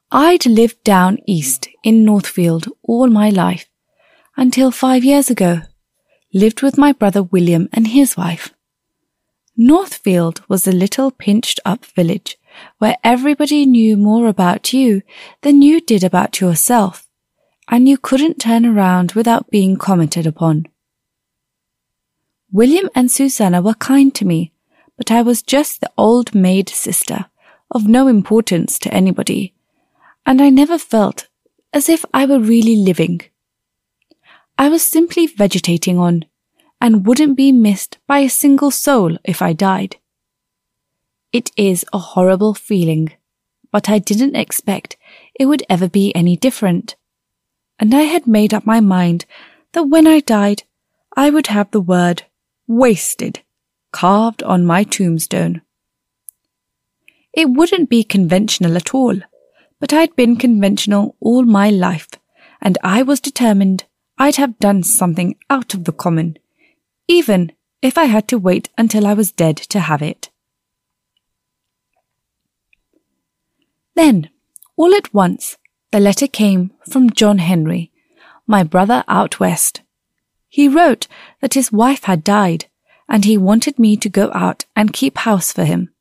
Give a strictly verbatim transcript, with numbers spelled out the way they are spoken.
I'd lived down east in Northfield all my life, until five years ago, lived with my brother William and his wife. Northfield was a little pinched-up village where everybody knew more about you than you did about yourself, and you couldn't turn around without being commented upon. William and Susanna were kind to me, but I was just the old maid sister, of no importance to anybody, and I never felt as if I were really living. I was simply vegetating on, and wouldn't be missed by a single soul if I died. It is a horrible feeling, but I didn't expect it would ever be any different, and I had made up my mind that when I died, I would have the word wasted carved on my tombstone. It wouldn't be conventional at all, but I'd been conventional all my life, and I was determined I'd have done something out of the common, even if I had to wait until I was dead to have it. Then, all at once, the letter came from John Henry, my brother out west. He wrote that his wife had died, and he wanted me to go out and keep house for him.